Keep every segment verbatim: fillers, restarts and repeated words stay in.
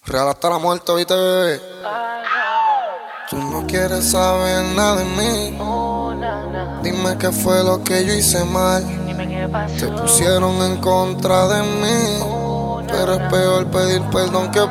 Real hasta la muerte, ¿viste, bebé? Tú no quieres saber nada de mí. Dime qué fue lo que yo hice mal. Te pusieron en contra de mí, pero es peor pedir perdón que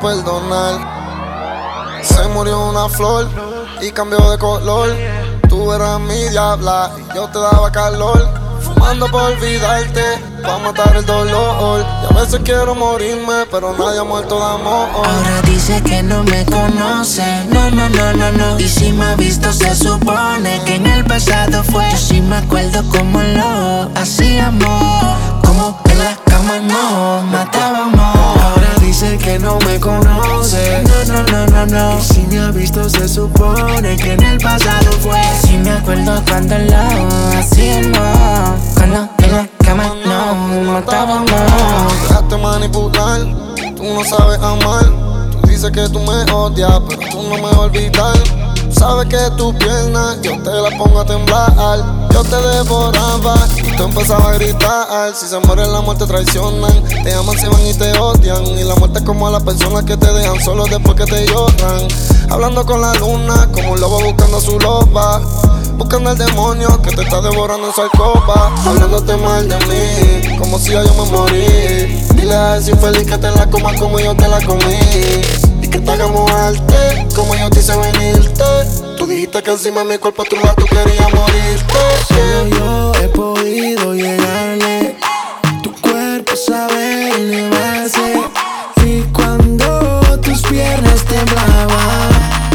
perdonar. Se murió una flor y cambió de color. Tú eras mi diabla y yo te daba calor. Fumando por olvidarte, pa' matar el dolor. Y a veces quiero morirme, pero nadie ha muerto de amor. Ahora dice que no me conoce, no, no, no, no, no. Y si me ha visto se supone que en el pasado fue. Yo sí me acuerdo cómo lo hacíamos, como en la cama nos matábamos. Ahora dice que no me conoce, no, no, no, no, no. Y si me ha visto se supone que en el pasado fue. Sí me acuerdo cuando lo hacíamos, cuando en la cama nos matábamos. Dejaste manipular, tú no sabes amar. Tú dices que tú me odias, pero tú no me vas a olvidar. Sabes que tu pierna yo te la pongo a temblar. Yo te devoraba y tú empezabas a gritar. Si se mueren la muerte traicionan, te aman, se van y te odian. Y la muerte es como a las personas que te dejan solo después que te lloran. Hablando con la luna como un lobo buscando a su loba. Buscando al demonio que te está devorando en su alcoba. Hablándote mal de mí, como si ya yo me morí. Dile a ese infeliz que te la coma como yo te la comí. Y que te hagamos arte, como yo te hice venirte. Tú dijiste que encima de mi cuerpo tú, tú querías morirte. Solo yo he podido llegarle. Tu cuerpo sabe elevarse. Y cuando tus piernas temblaban,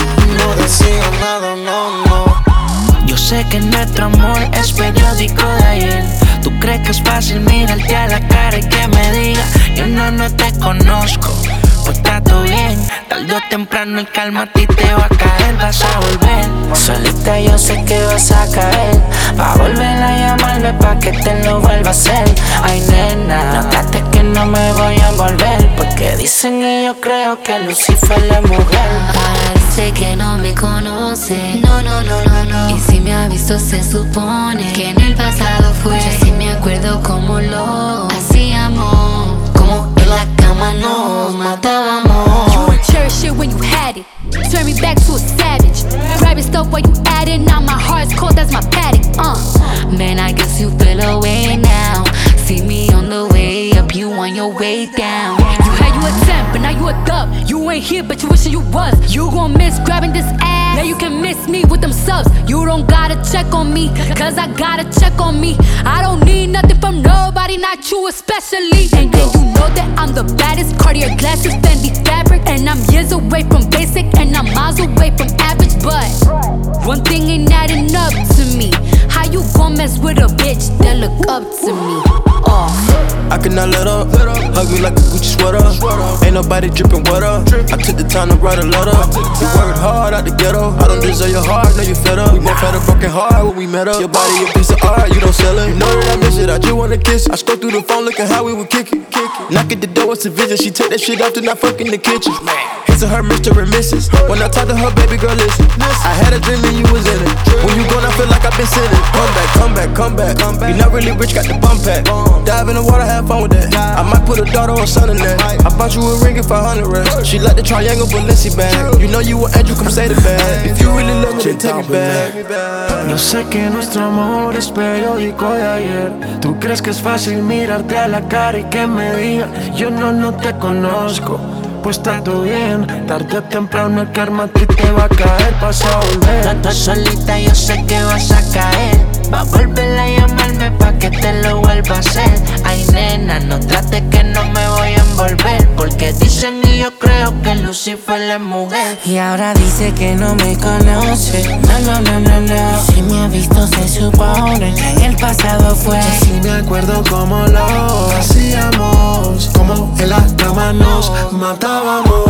no decía nada, no, no. Yo sé que nuestro amor es periódico de ayer. ¿Tú crees que es fácil mirarte a la cara y que me diga yo no, no te conozco? Pues está todo bien, tarde o temprano el calma a ti te va a caer, vas a volver. Solita yo sé que vas a caer, va a volver a llamarme pa' que te lo vuelva a hacer. Ay nena, notaste que no me voy a envolver, porque dicen y yo creo que Lucifer es mujer. Ahora dice que no me conoce, no, no, no, no, no. Y si me ha visto se supone que en el pasado fue. Yo sí me acuerdo cómo lo hacíamos, como en la cama nos matábamos. You would cherish it when you had it, turn me back to a savage. Grabbing stuff while you at it, now my heart's cold, that's my paddock. Uh. Man, I guess you feel away now. See me on the way up, you on your way down. You had you a ten, but now you a dub. You ain't here, but you wishing you was. You gon' miss grabbing this ass. Now you can miss me with them subs. You don't gotta check on me, cause I gotta check on me. I don't need nothing from nobody, not you especially. And then you know that I'm the baddest. Cartier glasses, Fendi fabric. And I'm years away from basic, and I'm miles away from average. But one thing ain't adding up to me. How you gon' mess with a bitch that look up to me? Oh. I cannot let up, hug me like a Gucci sweater. Ain't nobody drippin' water. I took the time to write a letter. We worked hard out the ghetto. I don't deserve your heart, no you fed up. We both had a broken heart when we met up. Your body a piece of art, you don't sell it. You know that I miss it, I just wanna kiss it. I scroll through the phone looking how we would kick it. Knock at the door, it's a visit. She take that shit off, then I fuck in the kitchen. Hits of her, Mister and Missus When I talk to her, baby girl, listen. I had a dream and you was in it. When you gone, I feel like I've been sitting. Come back, come back, come back. You not really rich, got the bum pack. Dive in the water, have fun with that. I might put a daughter or son in that. I bought you a ring if I hundred rest. She like the triangle Balenci bag. You know you an angel, come say the bag. If you really love me, then take me back. Yo sé que nuestro amor es periódico de ayer. Tú crees que es fácil mirarte a la cara y que me diga yo no, no te conozco. Pues está todo bien, tarde o temprano el karma a ti te va a caer, vas a volver. No, solita yo sé que vas a caer, va a volver a llamarme pa' que te lo vuelva a hacer. Ay nena, no trate que no me voy a envolver, porque dicen y yo creo que Lucifer es mujer. Y ahora dice que no me conoce, no, no, no, no, no. Y si me ha visto se supone que en el pasado fue. Yo sí me acuerdo cómo lo hacíamos, como en la cama nos matábamos.